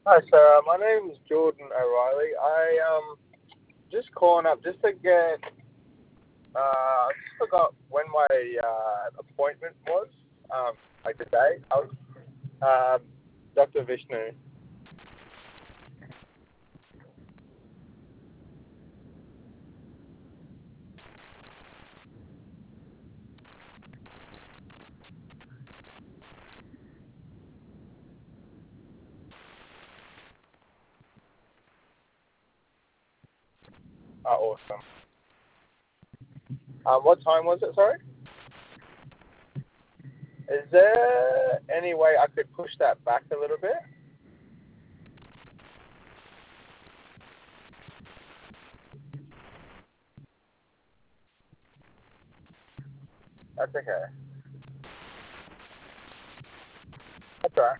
Hi, Sarah. My name is Jordan O'Reilly. Just calling up just to get. I just forgot when my appointment was. Like the day. I was Dr. Vishnu. Oh, awesome. What time was it? Sorry. Is there any way I could push that back a little bit? That's okay. That's all right.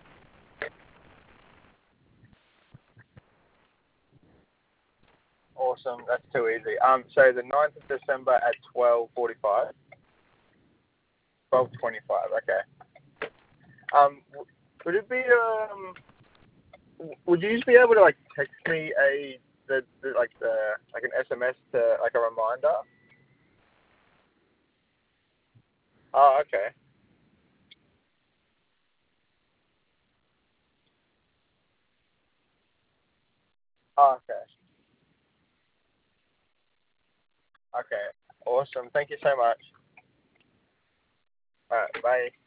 Awesome. That's too easy. So the 9th of December at 12:45. 12:25. Okay. Would it be would you be able to like text me the like an SMS to like a reminder? Oh, okay. Oh, okay. Okay. Awesome. Thank you so much. All right. Bye.